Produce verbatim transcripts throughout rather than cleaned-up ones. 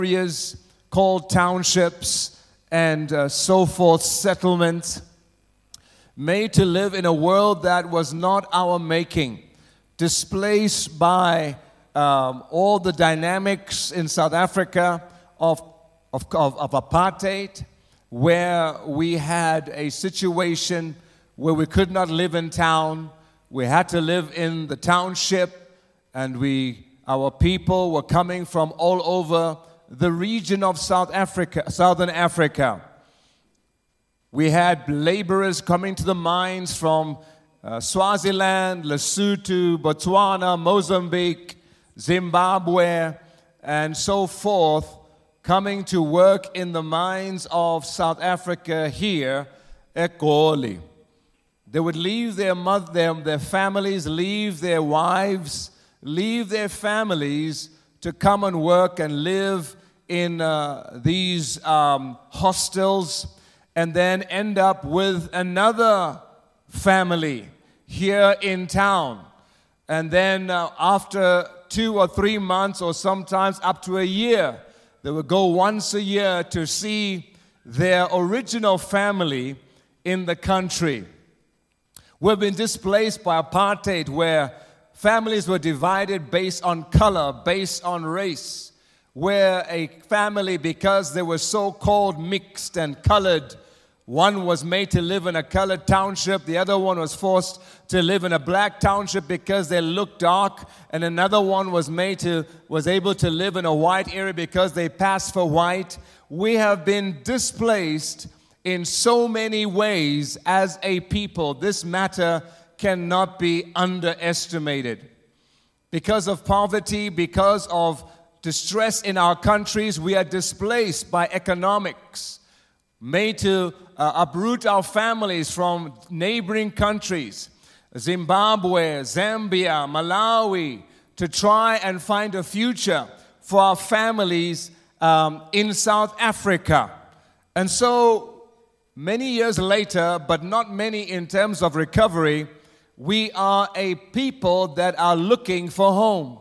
areas called townships and uh, so forth, settlements, made to live in a world that was not our making, displaced by um, all the dynamics in South Africa of, of, of, of apartheid, where we had a situation where we could not live in town. We had to live in the township, and we, our people were coming from all over the region of South Africa, Southern Africa. We had laborers coming to the mines from uh, Swaziland, Lesotho, Botswana, Mozambique, Zimbabwe, and so forth, coming to work in the mines of South Africa here at Egoli. They would leave their mother, their, their families, leave their wives, leave their families to come and work and live in uh, these um, hostels, and then end up with another family here in town. And then uh, after two or three months, or sometimes up to a year, they would go once a year to see their original family in the country. We've been displaced by apartheid, where families were divided based on color, based on race, where a family, because they were so-called mixed and colored, one was made to live in a colored township, the other one was forced to live in a black township because they looked dark, and another one was made to was able to live in a white area because they passed for white. We have been displaced in so many ways as a people. This matter cannot be underestimated. Because of poverty, because of distress in our countries, we are displaced by economics, made to uh, uproot our families from neighboring countries, Zimbabwe, Zambia, Malawi, to try and find a future for our families um, in South Africa. And so, many years later, but not many in terms of recovery, we are a people that are looking for home.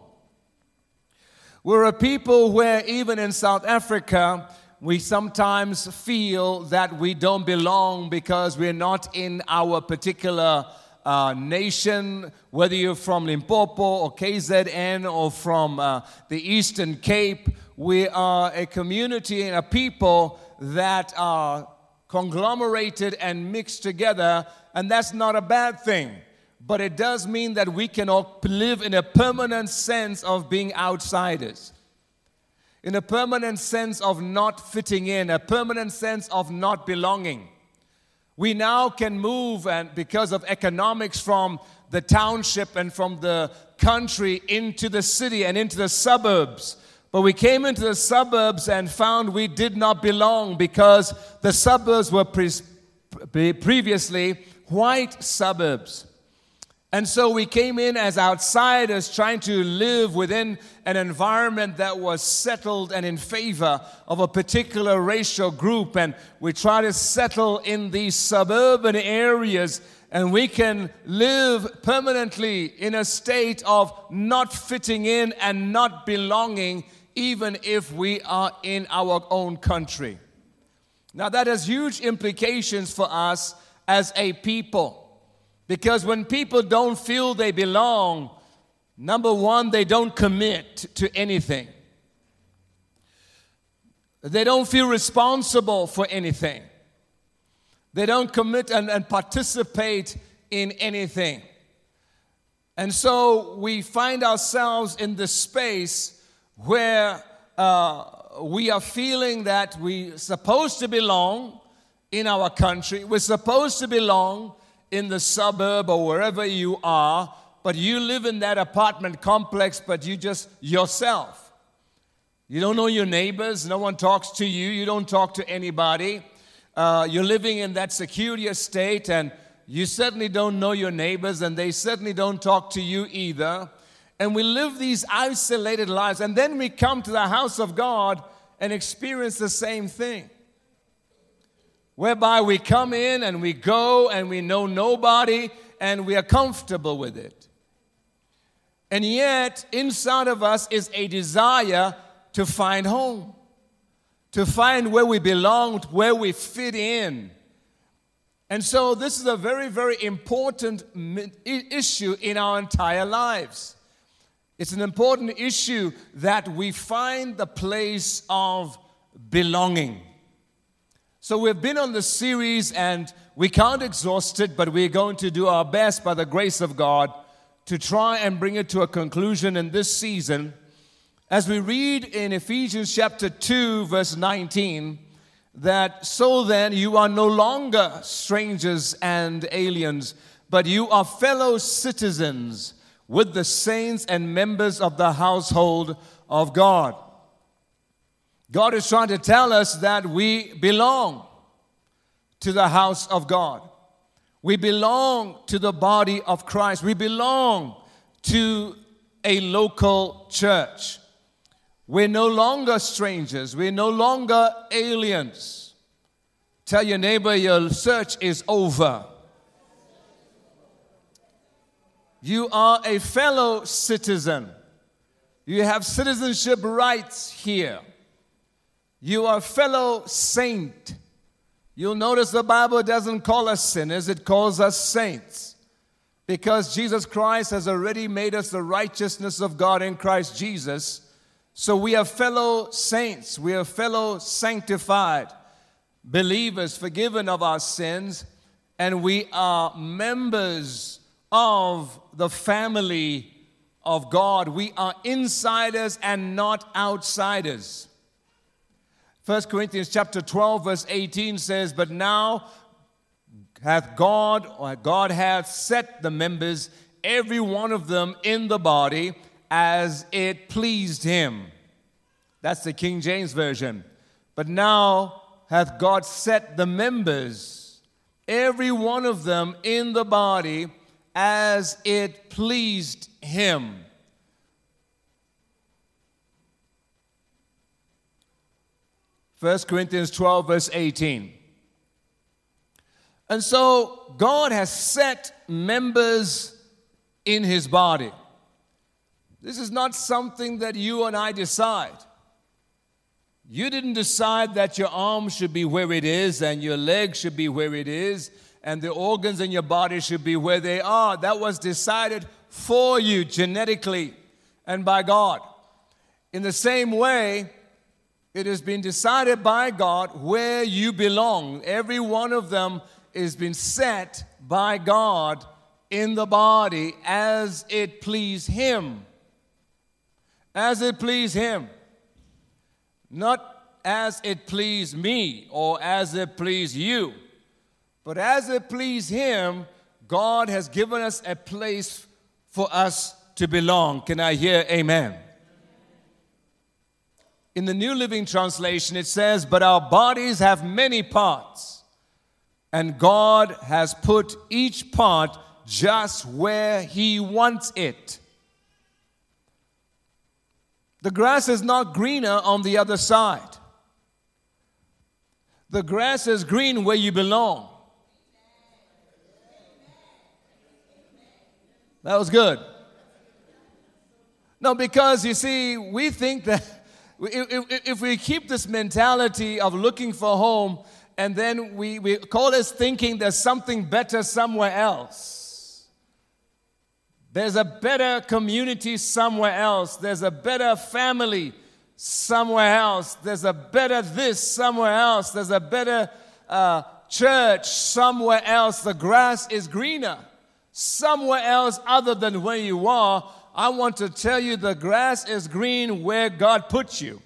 We're a people where even in South Africa, we sometimes feel that we don't belong because we're not in our particular uh, nation, whether you're from Limpopo or K Z N or from uh, the Eastern Cape. We are a community and a people that are conglomerated and mixed together, and that's not a bad thing. But it does mean that we cannot live in a permanent sense of being outsiders, in a permanent sense of not fitting in, a permanent sense of not belonging. We now can move, and because of economics, from the township and from the country into the city and into the suburbs. But we came into the suburbs and found we did not belong because the suburbs were pre- previously white suburbs. And so we came in as outsiders, trying to live within an environment that was settled and in favor of a particular racial group. And we try to settle in these suburban areas, and we can live permanently in a state of not fitting in and not belonging, even if we are in our own country. Now, that has huge implications for us as a people. Because when people don't feel they belong, number one, they don't commit to anything. They don't feel responsible for anything. They don't commit and, and participate in anything. And so we find ourselves in this space where uh, we are feeling that we're supposed to belong in our country. We're supposed to belong in the suburb or wherever you are, but you live in that apartment complex, but you just yourself. You don't know your neighbors. No one talks to you. You don't talk to anybody. Uh, you're living in that security estate, and you certainly don't know your neighbors, and they certainly don't talk to you either. And we live these isolated lives, and then we come to the house of God and experience the same thing, whereby we come in and we go and we know nobody and we are comfortable with it. And yet, inside of us is a desire to find home. to find where we belong, where we fit in. And so this is a very, very important issue in our entire lives. It's an important issue that we find the place of belonging. So we've been on the series and we can't exhaust it, but we're going to do our best by the grace of God to try and bring it to a conclusion in this season. As we read in Ephesians chapter two, verse nineteen, that so then you are no longer strangers and aliens, but you are fellow citizens with the saints and members of the household of God. God is trying to tell us that we belong to the house of God. We belong to the body of Christ. We belong to a local church. We're no longer strangers. We're no longer aliens. Tell your neighbor your search is over. You are a fellow citizen. You have citizenship rights here. You are a fellow saint. You'll notice the Bible doesn't call us sinners, it calls us saints. Because Jesus Christ has already made us the righteousness of God in Christ Jesus. So we are fellow saints, we are fellow sanctified believers, forgiven of our sins, and we are members of the family of God. We are insiders and not outsiders. First Corinthians chapter twelve, verse eighteen says, "But now hath God, or God hath set the members, every one of them in the body, as it pleased him." That's the King James Version. "But now hath God set the members, every one of them in the body, as it pleased him." First Corinthians twelve, verse eighteen. And so God has set members in his body. This is not something that you and I decide. You didn't decide that your arm should be where it is and your leg should be where it is and the organs in your body should be where they are. That was decided for you genetically and by God. In the same way, it has been decided by God where you belong. Every one of them has been set by God in the body as it pleased him. As it pleased him. Not as it pleased me or as it pleased you. But as it pleased him, God has given us a place for us to belong. Can I hear amen? In the New Living Translation, it says, "But our bodies have many parts, and God has put each part just where he wants it." The grass is not greener on the other side. The grass is green where you belong. That was good. No, because you see, we think that if, if we keep this mentality of looking for home and then we, we call us thinking there's something better somewhere else. There's a better community somewhere else. There's a better family somewhere else. There's a better this somewhere else. There's a better uh, church somewhere else. The grass is greener somewhere else other than where you are. I want to tell you the grass is green where God put you.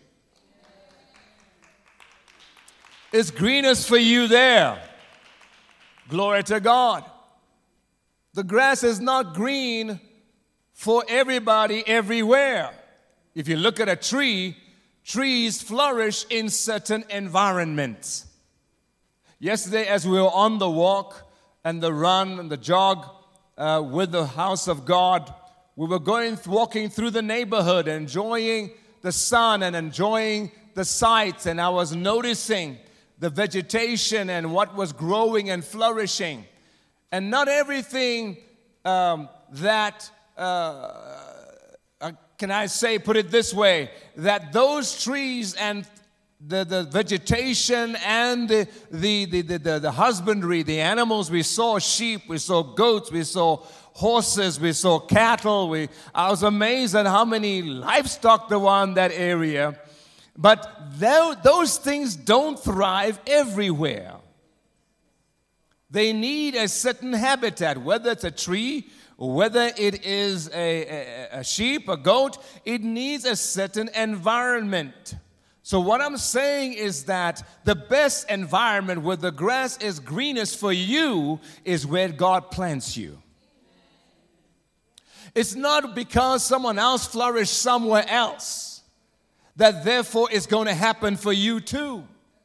It's greenest for you there. Glory to God. The grass is not green for everybody everywhere. If you look at a tree, trees flourish in certain environments. Yesterday, as we were on the walk and the run and the jog uh, with the house of God, we were going, walking through the neighborhood, enjoying the sun and enjoying the sights, and I was noticing the vegetation and what was growing and flourishing. And not everything um, that, uh, uh, can I say, put it this way, that those trees and the, the vegetation and the, the, the, the, the, the husbandry, the animals. We saw sheep, we saw goats, we saw horses, we saw cattle. We, I was amazed at how many livestock there were in that area. But th- those things don't thrive everywhere. They need a certain habitat, whether it's a tree, whether it is a, a, a sheep, a goat, it needs a certain environment. So what I'm saying is that the best environment where the grass is greenest for you is where God plants you. It's not because someone else flourished somewhere else that therefore it's going to happen for you too.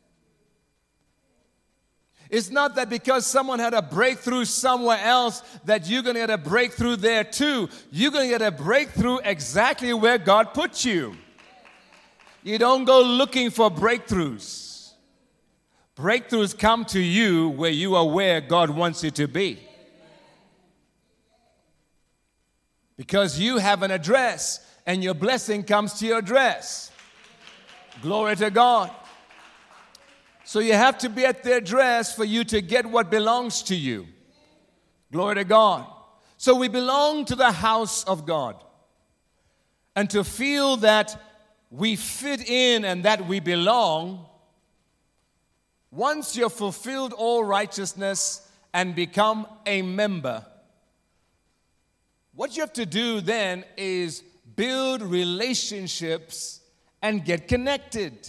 It's not that because someone had a breakthrough somewhere else that you're going to get a breakthrough there too. You're going to get a breakthrough exactly where God put you. You don't go looking for breakthroughs. Breakthroughs come to you where you are where God wants you to be. Because you have an address and your blessing comes to your address. Glory to God. So you have to be at the address for you to get what belongs to you. Glory to God. So we belong to the house of God. And to feel that we fit in and that we belong, once you've fulfilled all righteousness and become a member, what you have to do then is build relationships and get connected.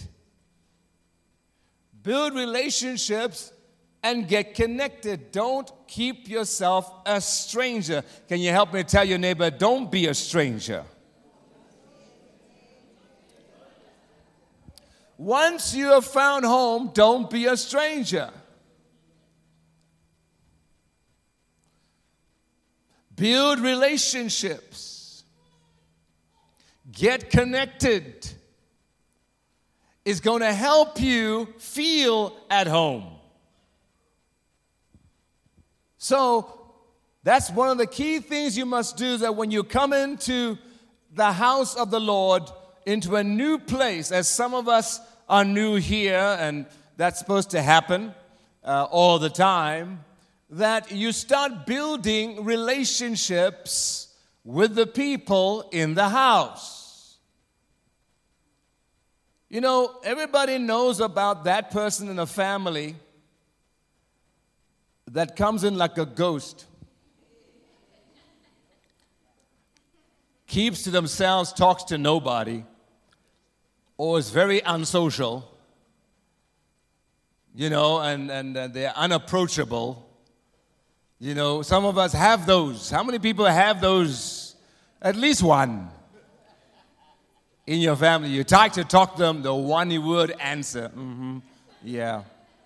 Build relationships and get connected. Don't keep yourself a stranger. Can you help me tell your neighbor, don't be a stranger. Once you have found home, don't be a stranger. Build relationships. Get connected. Is going to help you feel at home. So that's one of the key things you must do, that when you come into the house of the Lord, into a new place, as some of us are new here, and that's supposed to happen uh, all the time, that you start building relationships with the people in the house. You know, everybody knows about that person in a family that comes in like a ghost, keeps to themselves, talks to nobody, or is very unsocial, you know, and, and uh, they're unapproachable. You know, some of us have those. How many people have those? At least one. In your family, you try to talk to them, the one word answer. Mm-hmm. Yeah.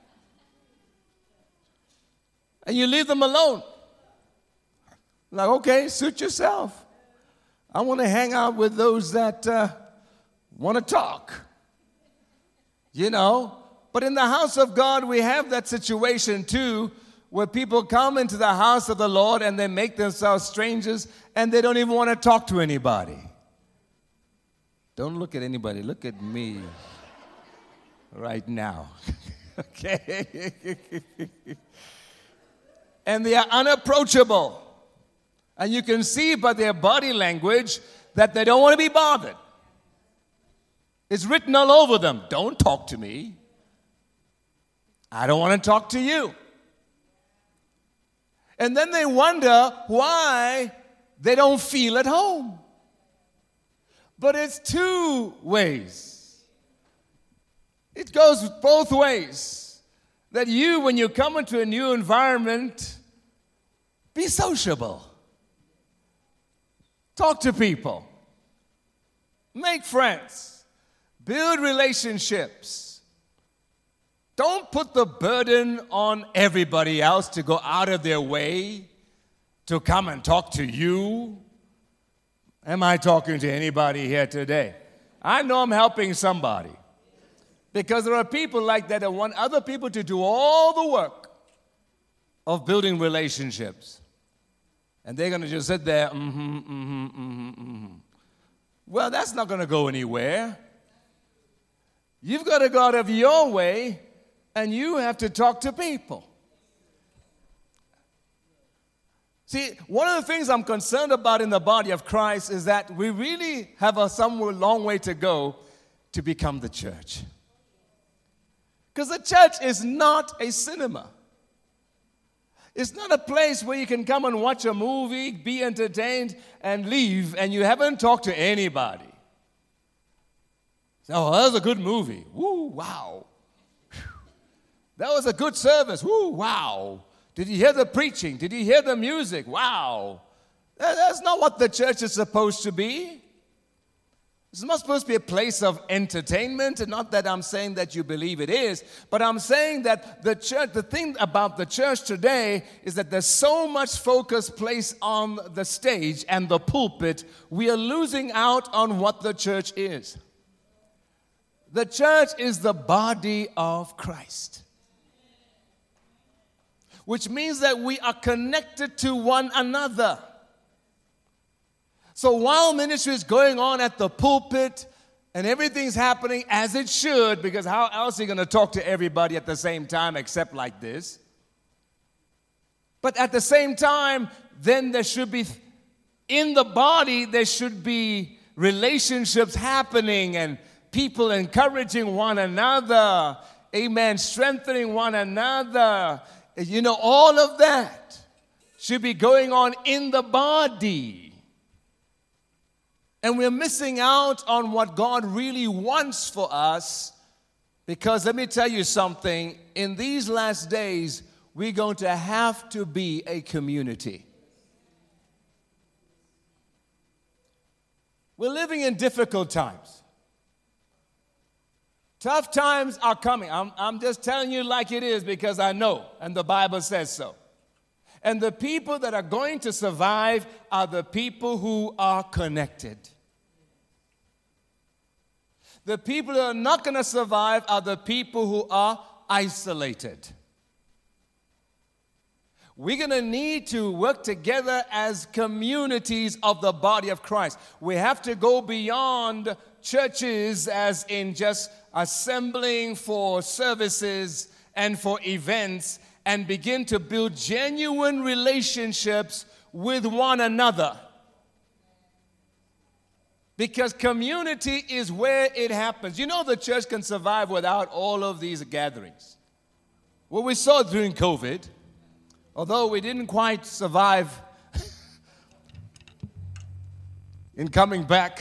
And you leave them alone. Like, okay, suit yourself. I want to hang out with those that uh, want to talk. You know? But in the house of God, we have that situation too, where people come into the house of the Lord and they make themselves strangers and they don't even want to talk to anybody. Don't look at anybody. Look at me right now. Okay? And they are unapproachable. And you can see by their body language that they don't want to be bothered. It's written all over them. Don't talk to me. I don't want to talk to you. And then they wonder why they don't feel at home. But it's two ways. It goes both ways. That you, when you come into a new environment, be sociable. Talk to people. Make friends. Build relationships. Don't put the burden on everybody else to go out of their way to come and talk to you. Am I talking to anybody here today? I know I'm helping somebody. Because there are people like that that want other people to do all the work of building relationships. And they're going to just sit there, mm-hmm, mm-hmm, mm-hmm, mm-hmm. Well, that's not going to go anywhere. You've got to go out of your way and you have to talk to people. See, one of the things I'm concerned about in the body of Christ is that we really have a somewhere long way to go to become the church. Because the church is not a cinema. It's not a place where you can come and watch a movie, be entertained, and leave, and you haven't talked to anybody. Oh, that was a good movie. Woo, wow. That was a good service. Woo, wow. Did you hear the preaching? Did you hear the music? Wow. That's not what the church is supposed to be. It's not supposed to be a place of entertainment, and not that I'm saying that you believe it is, but I'm saying that the church, the thing about the church today is that there's so much focus placed on the stage and the pulpit, we are losing out on what the church is. The church is the body of Christ, which means that we are connected to one another. So while ministry is going on at the pulpit and everything's happening as it should, because how else are you going to talk to everybody at the same time except like this? But at the same time, then there should be, in the body, there should be relationships happening and people encouraging one another, amen, strengthening one another. You know, all of that should be going on in the body. And we're missing out on what God really wants for us, because let me tell you something, in these last days, we're going to have to be a community. We're living in difficult times. Tough times are coming. I'm, I'm just telling you like it is because I know, and the Bible says so. And the people that are going to survive are the people who are connected. The people that are not going to survive are the people who are isolated. We're going to need to work together as communities of the body of Christ. We have to go beyond churches as in just assembling for services and for events and begin to build genuine relationships with one another. Because community is where it happens. You know the church can survive without all of these gatherings. What we saw during COVID, although we didn't quite survive in coming back,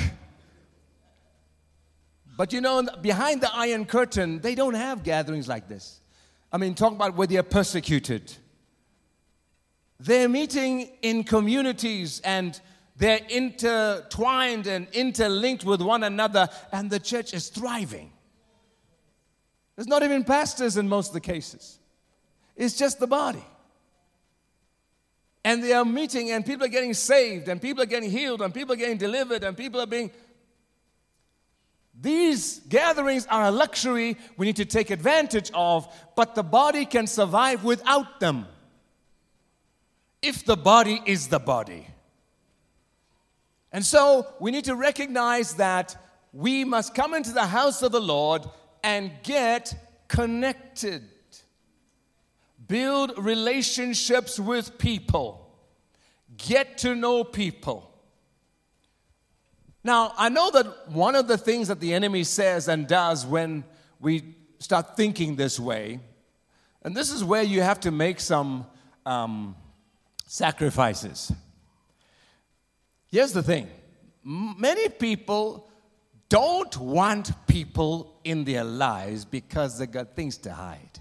but you know, behind the Iron Curtain, they don't have gatherings like this. I mean, talk about where they are persecuted. They're meeting in communities and they're intertwined and interlinked with one another, and the church is thriving. There's not even pastors in most of the cases. It's just the body. And they are meeting, and people are getting saved, and people are getting healed, and people are getting delivered, and people are being... These gatherings are a luxury we need to take advantage of, but the body can survive without them. If the body is the body. And so we need to recognize that we must come into the house of the Lord and get connected. Build relationships with people. Get to know people. Now, I know that one of the things that the enemy says and does when we start thinking this way, and this is where you have to make some um, sacrifices. Here's the thing. Many people don't want people in their lives because they got things to hide.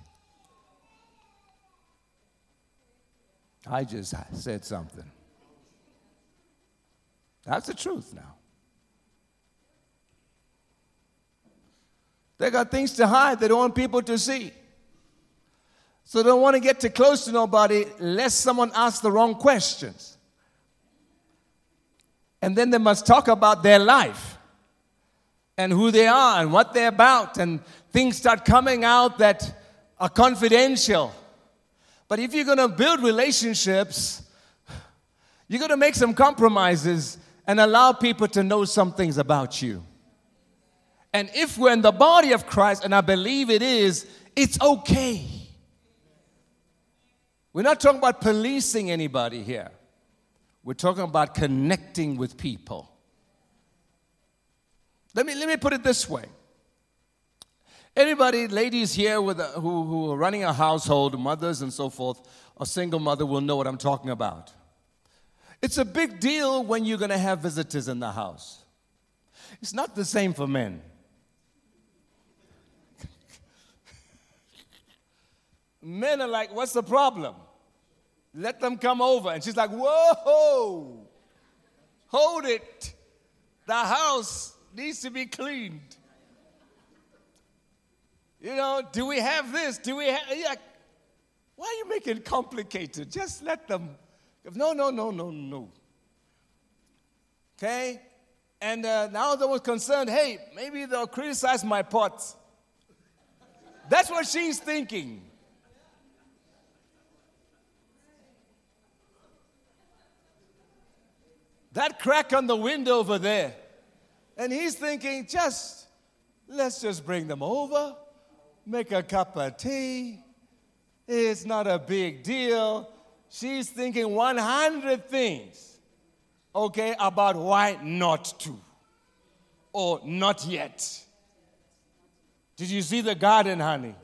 I just said something. That's the truth now. They got things to hide they don't want people to see. So they don't want to get too close to nobody lest someone asks the wrong questions. And then they must talk about their life and who they are and what they're about. And things start coming out that are confidential. But if you're going to build relationships, you're going to make some compromises and allow people to know some things about you. And if we're in the body of Christ, and I believe it is, it's okay. We're not talking about policing anybody here. We're talking about connecting with people. Let me, let me put it this way. Anybody, ladies here with a, who, who are running a household, mothers and so forth, a single mother will know what I'm talking about. It's a big deal when you're going to have visitors in the house. It's not the same for men. Men are like, what's the problem? Let them come over. And she's like, whoa, hold it. The house needs to be cleaned. You know, do we have this? Do we have, like, why are you making it complicated? Just let them, no, no, no, no, no. Okay? And uh, now they were concerned, hey, maybe they'll criticize my pots. That's what she's thinking. That crack on the window over there. And he's thinking, just, let's just bring them over, make a cup of tea. It's not a big deal. She's thinking one hundred things, okay, about why not to, or not yet. Did you see the garden, honey?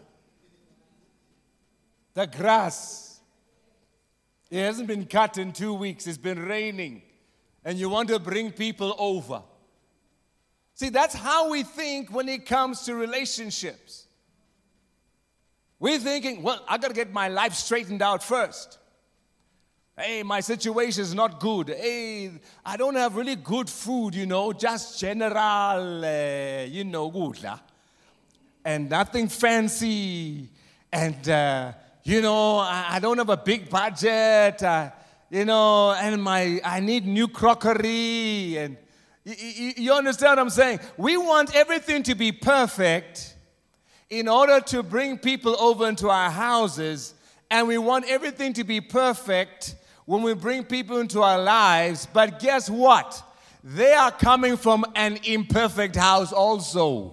The grass. It hasn't been cut in two weeks. It's been raining. And you want to bring people over. See, that's how we think when it comes to relationships. We're thinking, well, I got to get my life straightened out first. Hey, my situation is not good. Hey, I don't have really good food, you know, just general, uh, you know, good. Huh? And nothing fancy. And, uh, you know, I, I don't have a big budget. Uh, You know, and my I need new crockery. And you, you, you understand what I'm saying? We want everything to be perfect in order to bring people over into our houses. And we want everything to be perfect when we bring people into our lives. But guess what? They are coming from an imperfect house also.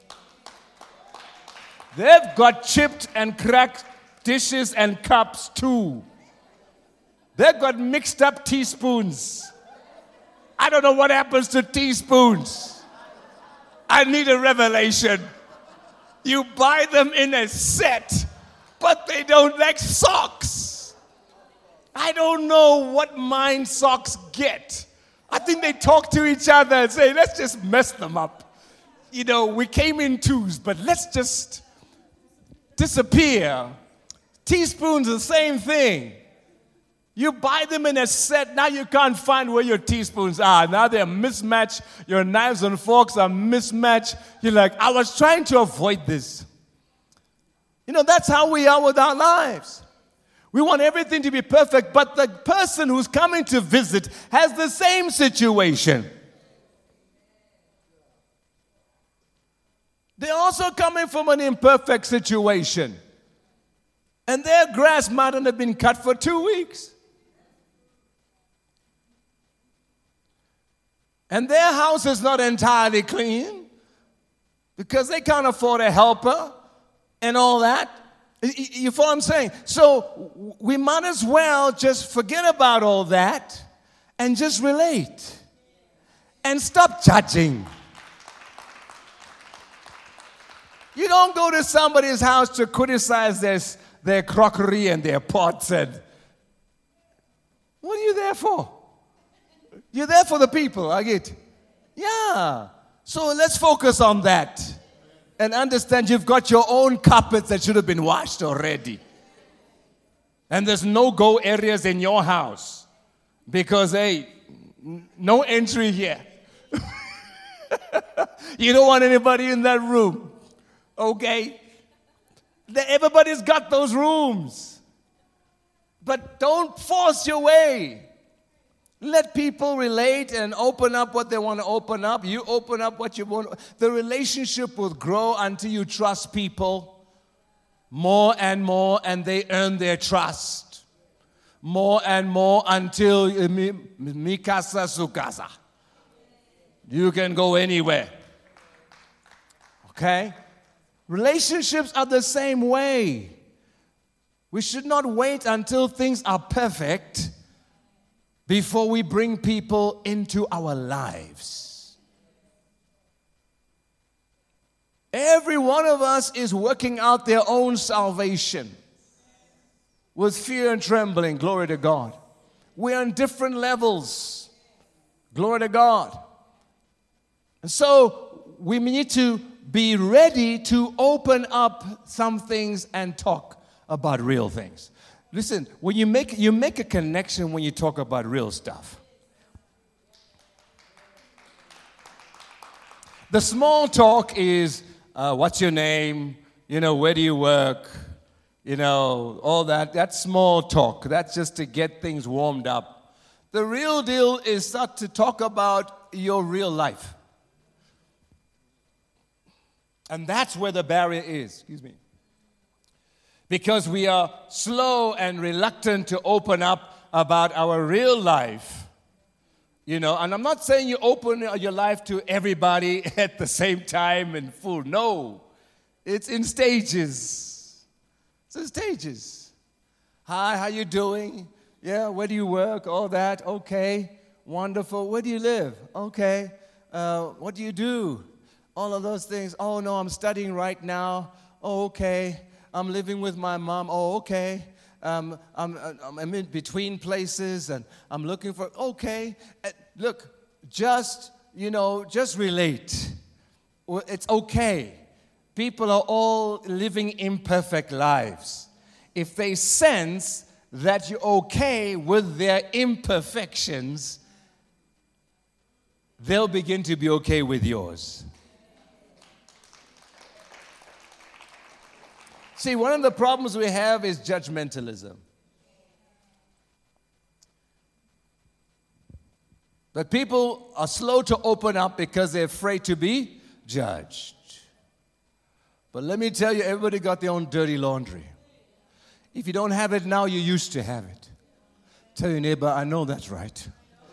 They've got chipped and cracked dishes and cups too. They've got mixed up teaspoons. I don't know what happens to teaspoons. I need a revelation. You buy them in a set, but they don't like socks. I don't know what mind socks get. I think they talk to each other and say, let's just mess them up. You know, we came in twos, but let's just disappear. Teaspoons, the same thing. You buy them in a set, now you can't find where your teaspoons are. Now they're mismatched. Your knives and forks are mismatched. You're like, I was trying to avoid this. You know, that's how we are with our lives. We want everything to be perfect, but the person who's coming to visit has the same situation. They're also coming from an imperfect situation. And their grass might not have been cut for two weeks. And their house is not entirely clean because they can't afford a helper and all that. You follow what I'm saying? So we might as well just forget about all that and just relate and stop judging. You don't go to somebody's house to criticize their, their crockery and their pots. And what are you there for? You're there for the people, I get. Yeah. So let's focus on that and understand you've got your own carpets that should have been washed already. And there's no-go areas in your house because, hey, no entry here. You don't want anybody in that room, okay? Everybody's got those rooms. But don't force your way. Let people relate and open up what they want to open up. You open up what you want. The relationship will grow until you trust people more and more, and they earn their trust. More and more until mikasa sukasa. You can go anywhere. Okay? Relationships are the same way. We should not wait until things are perfect before we bring people into our lives. Every one of us is working out their own salvation with fear and trembling. Glory to God. We're on different levels. Glory to God. And so we need to be ready to open up some things and talk about real things. Listen, when you make you make a connection when you talk about real stuff. The small talk is, uh, what's your name? You know, where do you work? You know, all that. That's small talk. That's just to get things warmed up. The real deal is start to talk about your real life. And that's where the barrier is. Excuse me. Because we are slow and reluctant to open up about our real life. You know, and I'm not saying you open your life to everybody at the same time and full. No, it's in stages. It's in stages. Hi, how you doing? Yeah, where do you work? All that. Okay, wonderful. Where do you live? Okay. Uh, what do you do? All of those things. Oh, no, I'm studying right now. Oh, okay. I'm living with my mom. Oh, okay. Um, I'm, I'm in between places, and I'm looking for, okay. Uh, look, just, you know, just relate. It's okay. People are all living imperfect lives. If they sense that you're okay with their imperfections, they'll begin to be okay with yours. See, one of the problems we have is judgmentalism. But people are slow to open up because they're afraid to be judged. But let me tell you, everybody got their own dirty laundry. If you don't have it now, you used to have it. Tell your neighbor, I know that's right.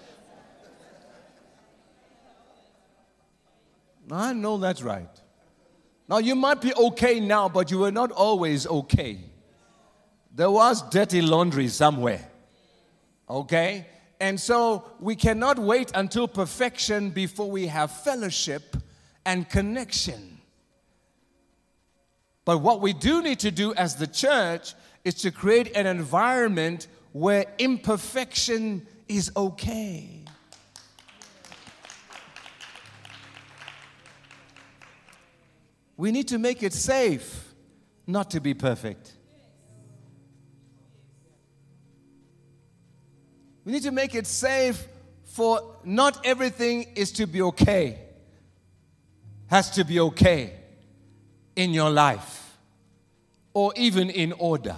I know that's right. Now, you might be okay now, but you were not always okay. There was dirty laundry somewhere. Okay? And so we cannot wait until perfection before we have fellowship and connection. But what we do need to do as the church is to create an environment where imperfection is okay. We need to make it safe not to be perfect. We need to make it safe for not everything is to be okay. Has to be okay in your life or even in order.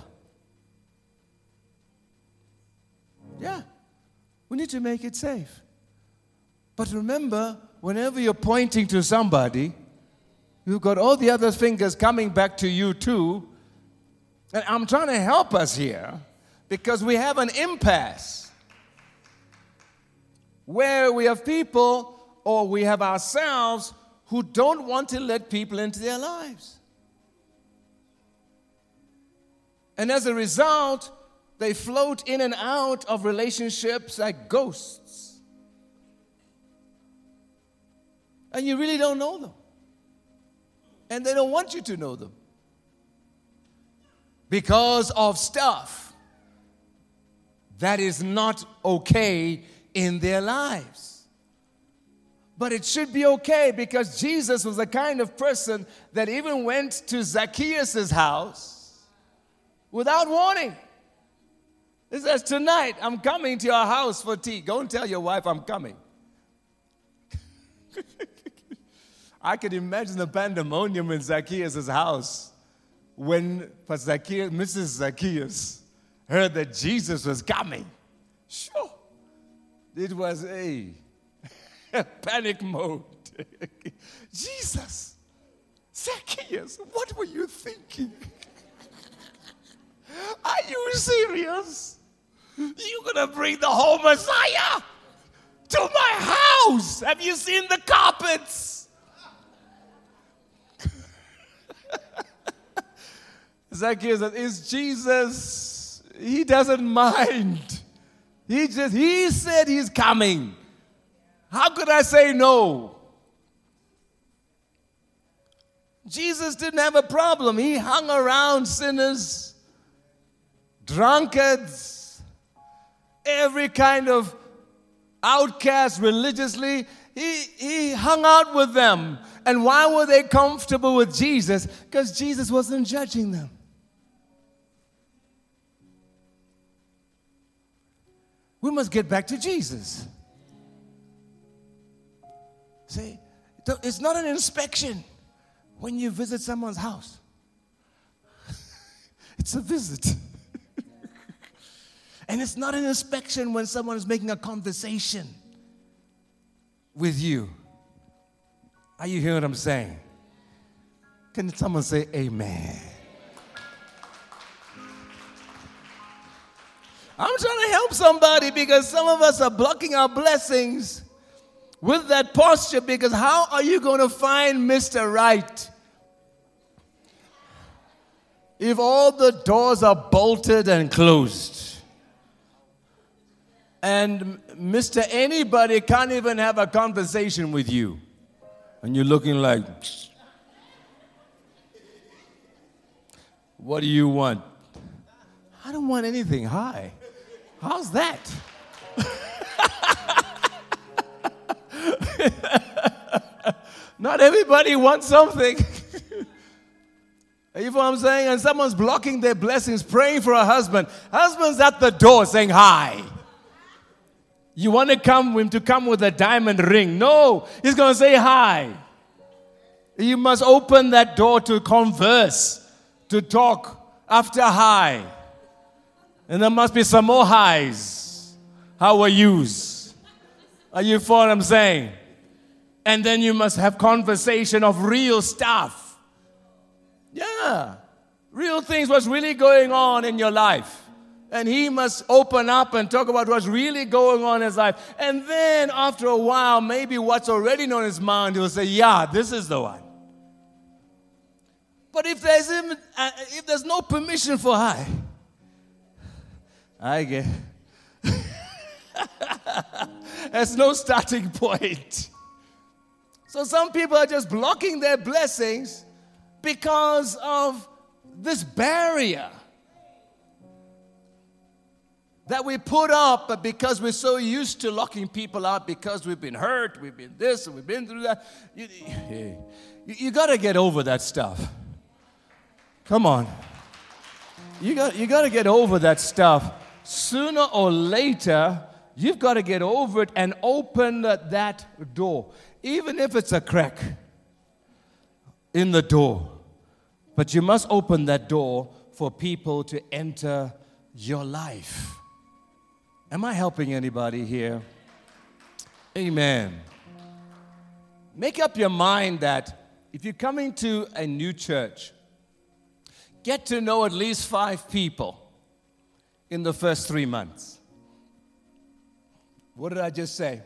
Yeah, we need to make it safe. But remember, whenever you're pointing to somebody, you've got all the other fingers coming back to you too. And I'm trying to help us here because we have an impasse where we have people or we have ourselves who don't want to let people into their lives. And as a result, they float in and out of relationships like ghosts. And you really don't know them. And they don't want you to know them because of stuff that is not okay in their lives. But it should be okay because Jesus was the kind of person that even went to Zacchaeus' house without warning. He says, tonight I'm coming to your house for tea. Go and tell your wife I'm coming. I could imagine the pandemonium in Zacchaeus' house when Zacchaeus, Missus Zacchaeus heard that Jesus was coming. Sure, it was a panic mode. Jesus, Zacchaeus, what were you thinking? Are you serious? You're going to bring the whole Messiah to my house? Have you seen the carpets? Zacchaeus said, it's Jesus. He doesn't mind. He just, he said he's coming. How could I say no? Jesus didn't have a problem. He hung around sinners, drunkards, every kind of outcast religiously. He, he hung out with them. And why were they comfortable with Jesus? Because Jesus wasn't judging them. We must get back to Jesus. See, it's not an inspection when you visit someone's house. It's a visit. And it's not an inspection when someone is making a conversation with you. Are you hearing what I'm saying? Can someone say amen? I'm trying to help somebody because some of us are blocking our blessings with that posture, because how are you going to find Mister Right if all the doors are bolted and closed? And Mister Anybody can't even have a conversation with you. And you're looking like, what do you want? I don't want anything. Hi. How's that? Not everybody wants something. You know what I'm saying? And someone's blocking their blessings, praying for a husband. Husband's at the door saying hi. You want to come him to come with a diamond ring? No, he's going to say hi. You must open that door to converse, to talk after hi. And there must be some more highs. How are yous? Are you following what I'm saying? And then you must have conversation of real stuff. Yeah. Real things, what's really going on in your life. And he must open up and talk about what's really going on in his life. And then after a while, maybe what's already known in his mind, he'll say, yeah, this is the one. But if there's, if there's no permission for hi, I get there's no starting point. So some people are just blocking their blessings because of this barrier that we put up, but because we're so used to locking people out, because we've been hurt, we've been this, and we've been through that. You, you, you got to get over that stuff. Come on. You got, you got to get over that stuff. Sooner or later, you've got to get over it and open that door. Even if it's a crack in the door. But you must open that door for people to enter your life. Am I helping anybody here? Amen. Make up your mind that if you're coming to a new church, get to know at least five people in the first three months. What did I just say?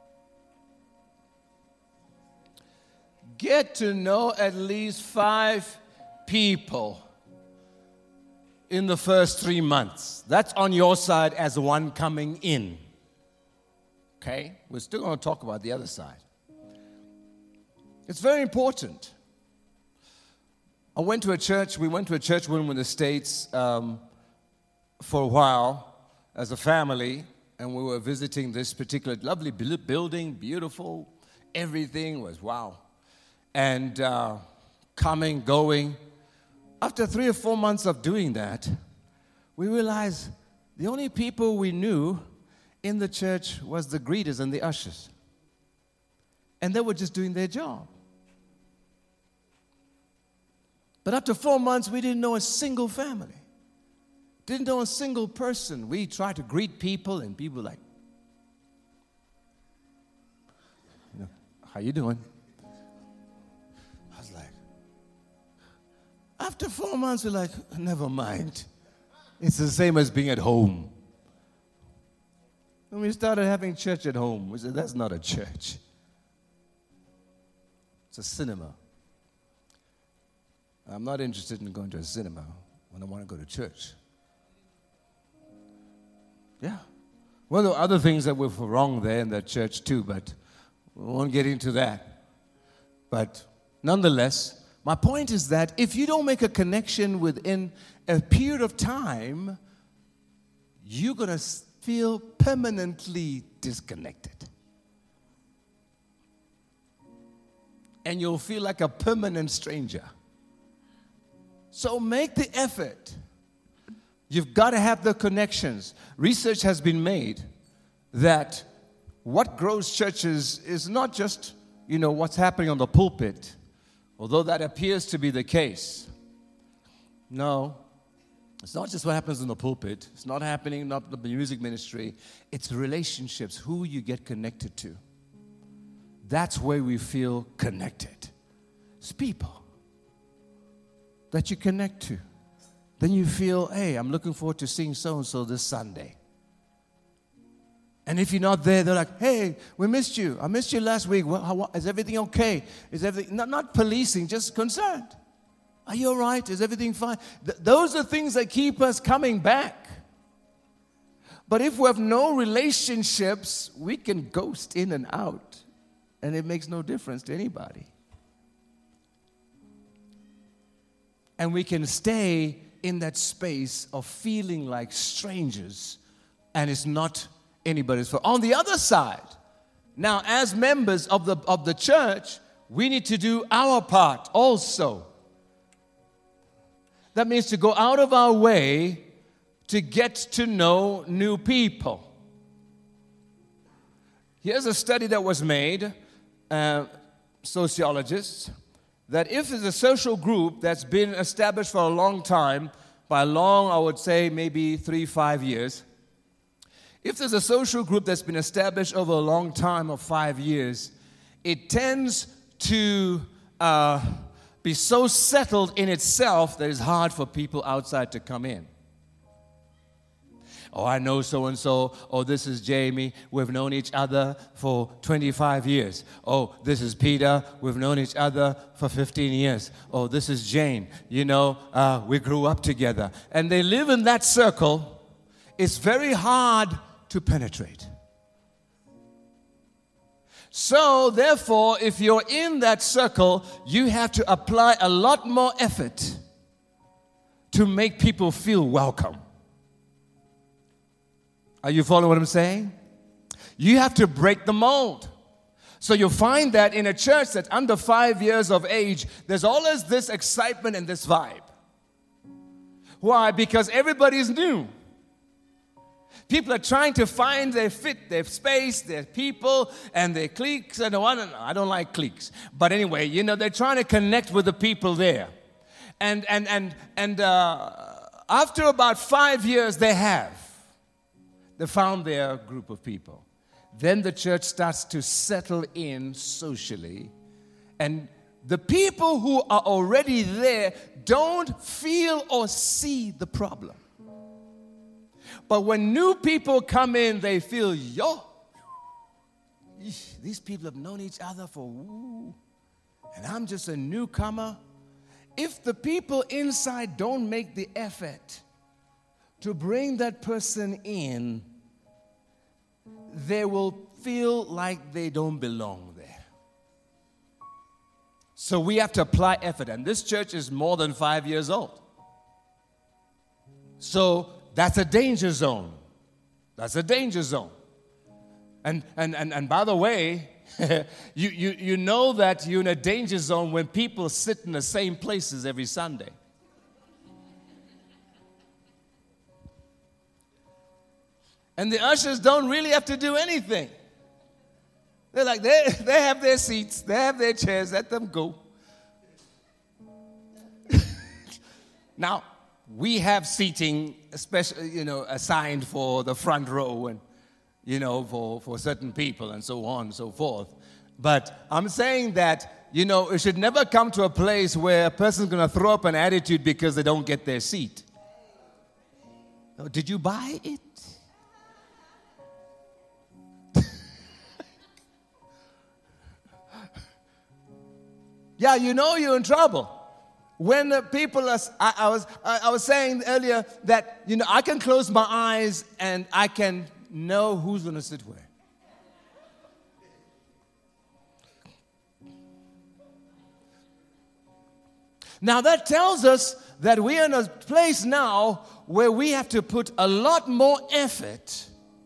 Get to know at least five people in the first three months. That's on your side as one coming in. Okay? We're still going to talk about the other side. It's very important. I went to a church, we went to a church when we were in the States um, for a while as a family, and we were visiting this particular lovely building, beautiful. Everything was wow. And uh, coming, going. After three or four months of doing that, we realized the only people we knew in the church was the greeters and the ushers. And they were just doing their job. But after four months, we didn't know a single family. Didn't know a single person. We tried to greet people, and people were like, you know, how you doing? I was like, after four months, we're like, never mind. It's the same as being at home. When we started having church at home, we said, that's not a church. It's a cinema. I'm not interested in going to a cinema. I don't want to go to church. Yeah. Well, there were other things that were wrong there in that church too, but we won't get into that. But nonetheless, my point is that if you don't make a connection within a period of time, you're going to feel permanently disconnected. And you'll feel like a permanent stranger. So make the effort. You've got to have the connections. Research has been made that what grows churches is not just, you know, what's happening on the pulpit, although that appears to be the case. No, it's not just what happens in the pulpit. It's not happening in the music ministry. It's relationships, who you get connected to. That's where we feel connected. It's people that you connect to. Then you feel, hey, I'm looking forward to seeing so-and-so this Sunday. And if you're not there, they're like, hey, we missed you. I missed you last week. Well, how, is everything okay? Is everything, not, not policing, just concerned. Are you all right? Is everything fine? Th- those are things that keep us coming back. But if we have no relationships, we can ghost in and out. And it makes no difference to anybody. And we can stay in that space of feeling like strangers, and it's not anybody's fault. On the other side, now as members of the of the church, we need to do our part also. That means to go out of our way to get to know new people. Here's a study that was made, uh, sociologists, that if there's a social group that's been established for a long time, by long, I would say maybe three, five years, if there's a social group that's been established over a long time of five years, it tends to uh, be so settled in itself that it's hard for people outside to come in. Oh, I know so-and-so. Oh, this is Jamie. We've known each other for twenty-five years. Oh, this is Peter. We've known each other for fifteen years. Oh, this is Jane. You know, uh, we grew up together. And they live in that circle. It's very hard to penetrate. So, therefore, if you're in that circle, you have to apply a lot more effort to make people feel welcome. Are you following what I'm saying? You have to break the mold. So you'll find that in a church that's under five years of age, there's always this excitement and this vibe. Why? Because everybody's new. People are trying to find their fit, their space, their people, and their cliques. And I don't, I don't like cliques. But anyway, you know, they're trying to connect with the people there. And, and, and, and uh, after about five years, they have. They found their group of people. Then the church starts to settle in socially. And the people who are already there don't feel or see the problem. But when new people come in, they feel, yo, these people have known each other for woo, and I'm just a newcomer. If the people inside don't make the effort to bring that person in, they will feel like they don't belong there. So we have to apply effort. And this church is more than five years old. So that's a danger zone. That's a danger zone. And and and, and by the way, you, you, you know that you're in a danger zone when people sit in the same places every Sunday. And the ushers don't really have to do anything. They're like, they, they have their seats, they have their chairs, let them go. Now, we have seating, especially, you know, assigned for the front row and, you know, for, for certain people and so on and so forth. But I'm saying that, you know, it should never come to a place where a person's going to throw up an attitude because they don't get their seat. Oh, did you buy it? Yeah, you know you're in trouble. When uh, people are, I, I was, I, I was saying earlier that, you know, I can close my eyes and I can know who's going to sit where. Now that tells us that we're in a place now where we have to put a lot more effort,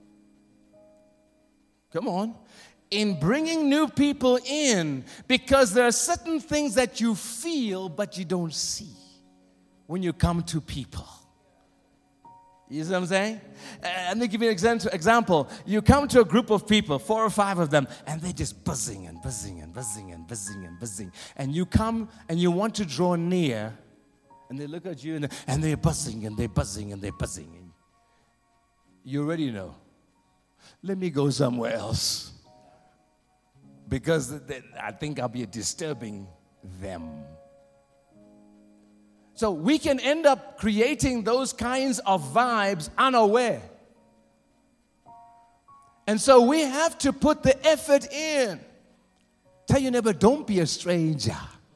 come on, in bringing new people in, because there are certain things that you feel but you don't see when you come to people. You see what I'm saying? Uh, let me give you an example. You come to a group of people, four or five of them, and they're just buzzing and buzzing and buzzing and buzzing and buzzing. And you come and you want to draw near, and they look at you and, and they're buzzing and they're buzzing and they're buzzing. And you already know. Let me go somewhere else, because I think I'll be disturbing them. So we can end up creating those kinds of vibes unaware. And so we have to put the effort in. Tell your neighbor, don't be a stranger.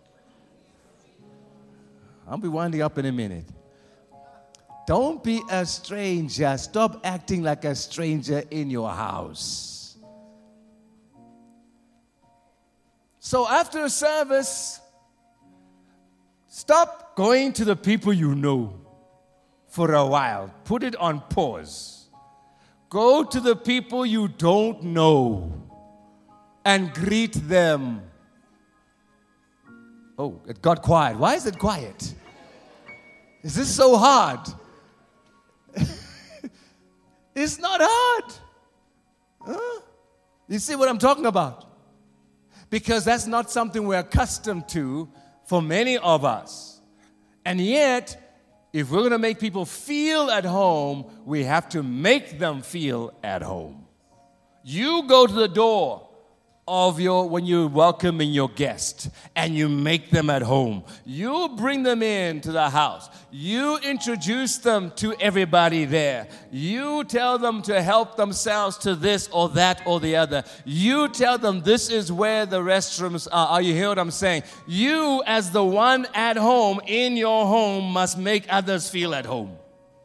I'll be winding up in a minute. Don't be a stranger. Stop acting like a stranger in your house. So after a service, stop going to the people you know for a while. Put it on pause. Go to the people you don't know and greet them. Oh, it got quiet. Why is it quiet? Is this so hard? It's not hard. Huh? You see what I'm talking about? Because that's not something we're accustomed to for many of us. And yet, if we're going to make people feel at home, we have to make them feel at home. You go to the door of your, when you're welcoming your guest, and you make them at home. You bring them into the house. You introduce them to everybody there. You tell them to help themselves to this or that or the other. You tell them this is where the restrooms are. Are you hear what I'm saying? You, as the one at home in your home, must make others feel at home.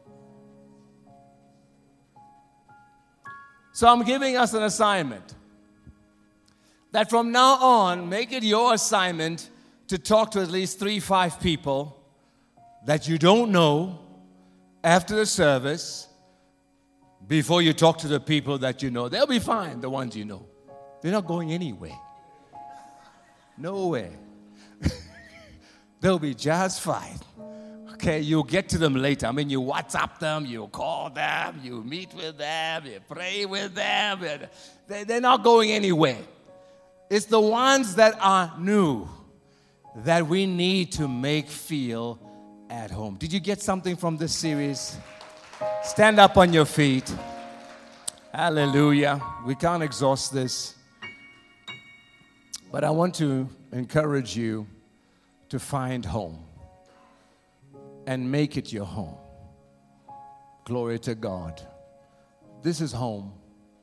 So I'm giving us an assignment. That from now on, make it your assignment to talk to at least three, five people that you don't know after the service before you talk to the people that you know. They'll be fine, the ones you know. They're not going anywhere. Nowhere. They'll be just fine. Okay, you'll get to them later. I mean, you WhatsApp them, you call them, you meet with them, you pray with them. They're not going anywhere. It's the ones that are new that we need to make feel at home. Did you get something from this series? Stand up on your feet. Hallelujah. We can't exhaust this. But I want to encourage you to find home and make it your home. Glory to God. This is home.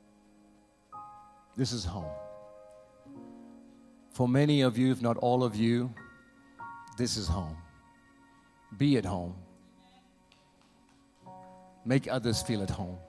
This is home. For many of you, if not all of you, this is home. Be at home. Make others feel at home.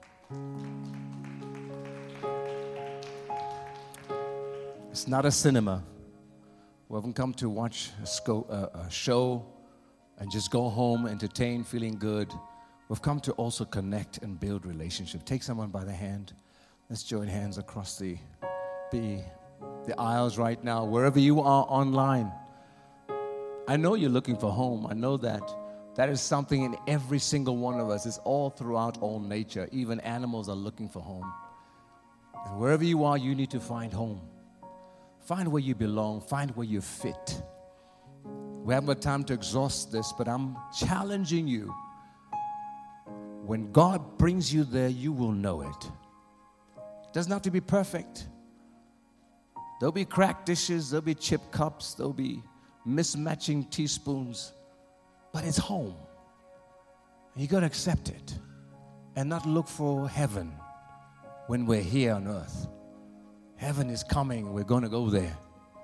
It's not a cinema. We haven't come to watch a, sco- uh, a show and just go home, entertain, feeling good. We've come to also connect and build relationship. Take someone by the hand. Let's join hands across the, the, the aisles right now, wherever you are online. I know you're looking for home. I know that. That is something in every single one of us. It's all throughout all nature. Even animals are looking for home. And wherever you are, you need to find home. Find where you belong. Find where you fit. We haven't got time to exhaust this, but I'm challenging you. When God brings you there, you will know it. It doesn't have to be perfect. There'll be cracked dishes. There'll be chipped cups. There'll be mismatching teaspoons. But it's home. You got to accept it and not look for heaven when we're here on earth. Heaven is coming. We're going to go there.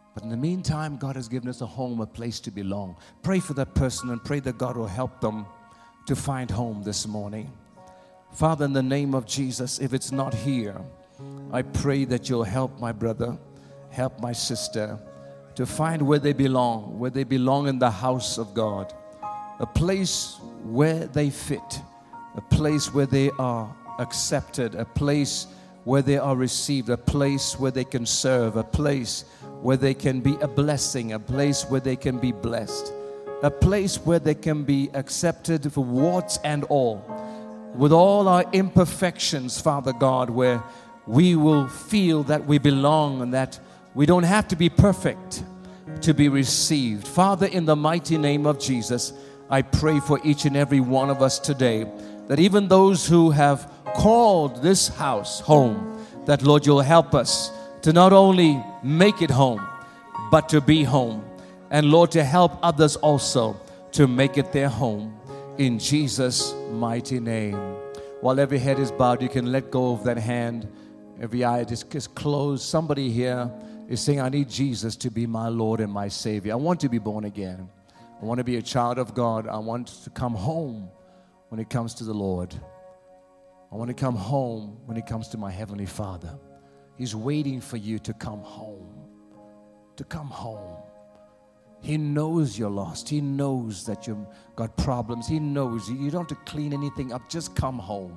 But in the meantime, God has given us a home, a place to belong. Pray for that person and pray that God will help them to find home this morning. Father, in the name of Jesus, if it's not here, I pray that you'll help my brother, help my sister to find where they belong, where they belong in the house of God, a place where they fit, a place where they are accepted, a place where they are received, a place where they can serve, a place where they can be a blessing, a place where they can be blessed, a place where they can be accepted for warts and all, with all our imperfections, Father God, where we will feel that we belong and that we don't have to be perfect to be received. Father, in the mighty name of Jesus, I pray for each and every one of us today, that even those who have called this house home, that Lord, you'll help us to not only make it home, but to be home. And Lord, to help others also to make it their home. In Jesus' mighty name. While every head is bowed, you can let go of that hand. Every eye is closed. Somebody here is saying, I need Jesus to be my Lord and my Savior. I want to be born again. I want to be a child of God. I want to come home when it comes to the Lord. I want to come home when it comes to my Heavenly Father. He's waiting for you to come home, to come home. He knows you're lost. He knows that you've got problems. He knows you don't have to clean anything up. Just come home.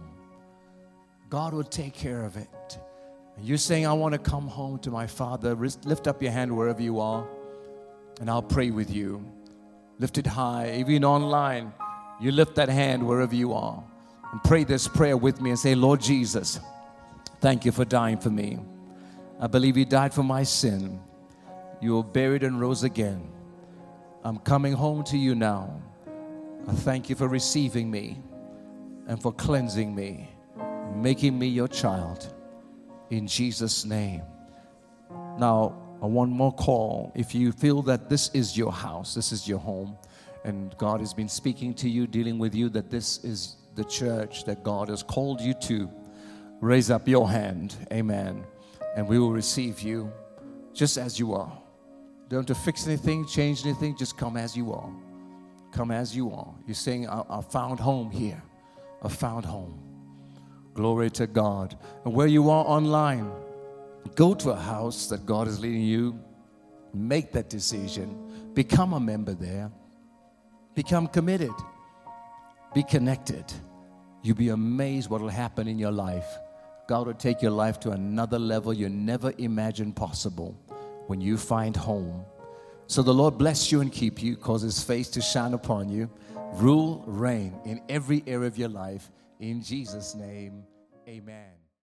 God will take care of it. And you're saying, I want to come home to my Father. Lift up your hand wherever you are, and I'll pray with you. Lift it high. Even online, you lift that hand wherever you are and pray this prayer with me and say, Lord Jesus, thank you for dying for me. I believe you died for my sin. You were buried and rose again. I'm coming home to you now. I thank you for receiving me and for cleansing me, making me your child. In Jesus' name. Now, I want more call. If you feel that this is your house, this is your home, and God has been speaking to you, dealing with you, that this is the church that God has called you to, raise up your hand. Amen. And we will receive you just as you are. Don't have to fix anything, change anything. Just come as you are. Come as you are. You're saying, I, I found home here. I found home. Glory to God. And where you are online, go to a house that God is leading you. Make that decision. Become a member there. Become committed. Be connected. You'll be amazed what will happen in your life. God will take your life to another level you never imagined possible when you find home. So the Lord bless you and keep you, cause His face to shine upon you. Rule, reign in every area of your life. In Jesus' name, amen.